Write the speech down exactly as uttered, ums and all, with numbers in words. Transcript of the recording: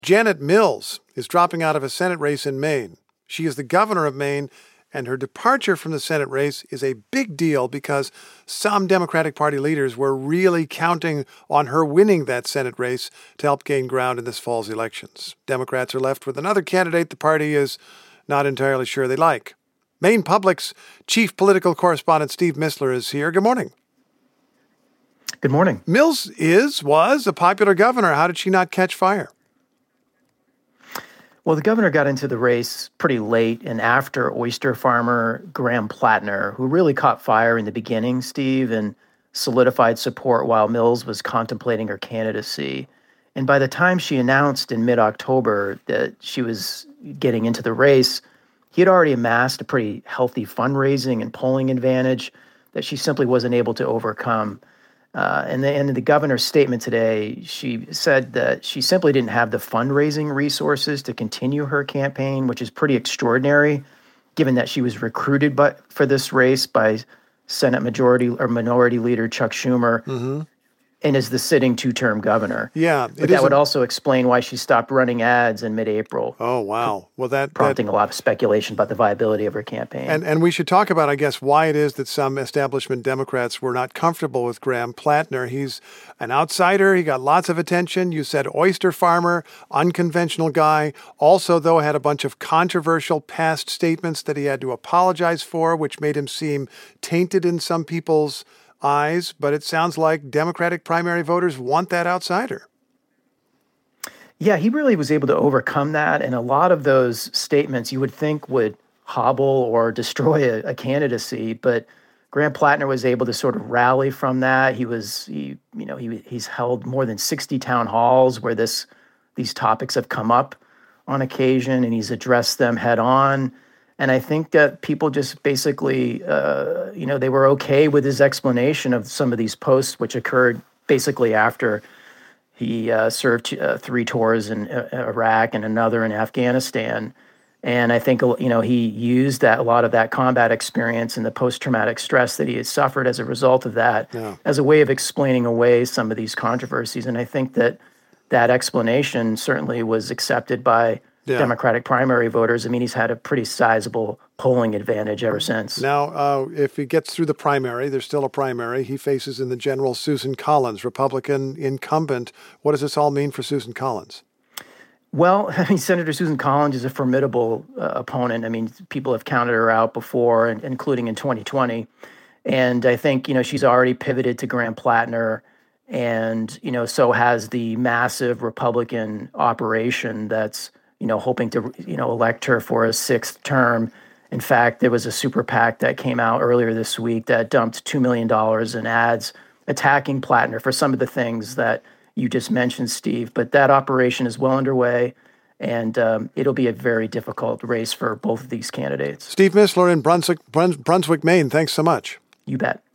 Janet Mills is dropping out of a Senate race in Maine. She is the governor of Maine, and her departure from the Senate race is a big deal because some Democratic Party leaders were really counting on her winning that Senate race to help gain ground in this fall's elections. Democrats are left with another candidate the party is not entirely sure they like. Maine Public's chief political correspondent Steve Mistler is here. Good morning. Good morning. Mills is, was a popular governor. How did she not catch fire? Well, the governor got into the race pretty late and after oyster farmer Graham Plattner, who really caught fire in the beginning, Steve, and solidified support while Mills was contemplating her candidacy. And by the time she announced in mid-October that she was getting into the race, he had already amassed a pretty healthy fundraising and polling advantage that she simply wasn't able to overcome. Uh, and, the, and in the governor's statement today, she said that she simply didn't have the fundraising resources to continue her campaign, which is pretty extraordinary, given that she was recruited by, for this race by Senate Majority or Minority Leader Chuck Schumer, mm-hmm. and is the sitting two-term governor. Yeah, but that would also explain why she stopped running ads in mid-April. Oh, wow. Well, that prompting that, a lot of speculation about the viability of her campaign. And and we should talk about, I guess, why it is that some establishment Democrats were not comfortable with Graham Plattner. He's an outsider. He got lots of attention. You said oyster farmer, unconventional guy. Also, though, had a bunch of controversial past statements that he had to apologize for, which made him seem tainted in some people's eyes, but it sounds like Democratic primary voters want that outsider. Yeah, he really was able to overcome that. And a lot of those statements you would think would hobble or destroy a, a candidacy. But Graham Plattner was able to sort of rally from that. He was, he, you know, he he's held more than sixty town halls where this these topics have come up on occasion, and he's addressed them head on. And I think that people just basically, uh, you know, they were okay with his explanation of some of these posts, which occurred basically after he uh, served uh, three tours in uh, Iraq and another in Afghanistan. And I think, you know, he used that a lot of that combat experience and the post-traumatic stress that he had suffered as a result of that yeah. as a way of explaining away some of these controversies. And I think that that explanation certainly was accepted by Yeah. Democratic primary voters. I mean, he's had a pretty sizable polling advantage ever since. Now, uh, if he gets through the primary, there's still a primary, he faces in the general Susan Collins, Republican incumbent. What does this all mean for Susan Collins? Well, I mean, Senator Susan Collins is a formidable uh, opponent. I mean, people have counted her out before, and, including in twenty twenty. And I think, you know, she's already pivoted to Graham Plattner. And, you know, so has the massive Republican operation that's you know, hoping to, you know, elect her for a sixth term. In fact, there was a super PAC that came out earlier this week that dumped two million dollars in ads attacking Plattner for some of the things that you just mentioned, Steve. But that operation is well underway, and um, it'll be a very difficult race for both of these candidates. Steve Mistler in Brunswick, Brunswick, Maine. Thanks so much. You bet.